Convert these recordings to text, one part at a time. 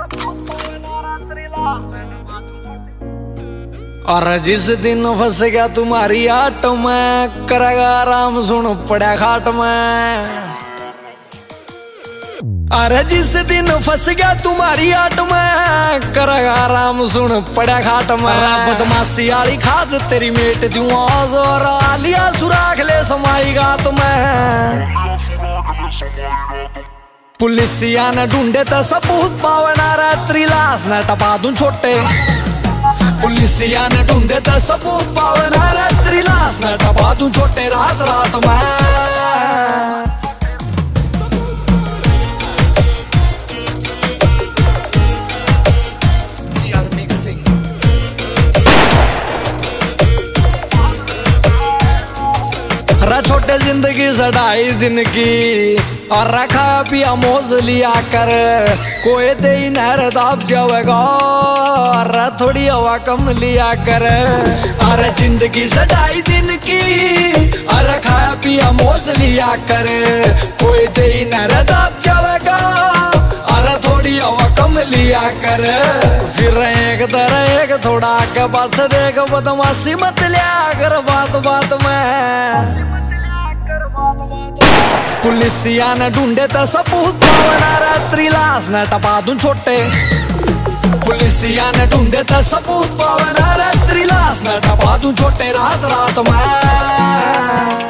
और जिस दिन फंस गया तुम्हारी आट में, करेगा आराम सुन पड़ा खाट में। अरे जिस दिन फंस गया तुम्हारी आट में, करेगा आराम सुन पड़ा खाट में। बदमाशी आली खास तेरी मेट दूं आज, और आलिया सुराख ले समाई गात में। पुलिसिया ने ढूंढे तो सबूत पावना रे, तेरी लाश ने टपा दूं छोटे। पुलिसिया ने ढूंढे तो सबूत पावना रे, तेरी लाश ने टपा दूं छोटे रात रात में। छोटे जिंदगी सड़ाई दिन की, और रखा पिया मौज लिया कर। कोई दे नहर दाब जावेगा, और थोड़ी हवा कम लिया कर। अरे जिंदगी सड़ाई दिन की, और रखा पिया मौज लिया कर। कोई दे नहर दाब जावेगा, और थोड़ी हवा कम लिया कर। फिर एक तरह एक थोड़ा आगे पास देख, बदमाशी मत लिया कर बात बात में। पुलिसिया ने ढूंढे तो सबूत पावना रे, तेरी लाश ने टपा दूं छोटे। पुलिसिया ने ढूंढे तो सबूत पावना रे, तेरी लाश ने टपा दूं छोटे रात रात में।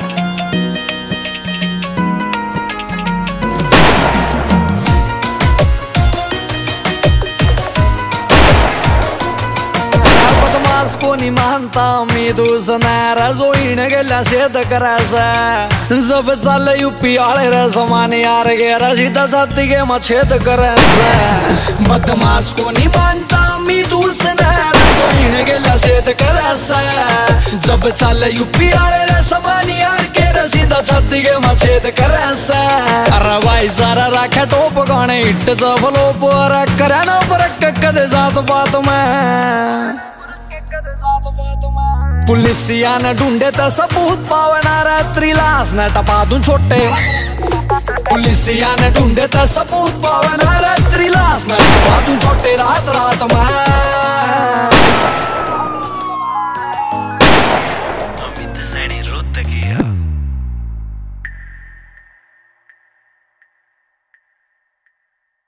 को नहीं मानता उम्मीद उसने, जोइन गेला शेद करासा। जब साल यूपी आले रे समान यार गे, सीधा साथी के मछेद करासा। बदमाश को नहीं मानता उम्मीद उसने, जोइन गेला शेद करासा। जब साल यूपी आले रे समान यार के, सीधा साथी के मछेद करासा। अरे भाई सारा राखे टोप गाने हिट सफलो पर, करे ना फर्क कदे साथ बात में। पुलिसिया ने ढूंढे तो सबूत पावना रे, तेरी लाश ने टपा दूं छोटे। पुलिसिया ने ढूंढे तो सबूत पावना रे, तेरी लाश ने टपा दूं छोटे रात रात में।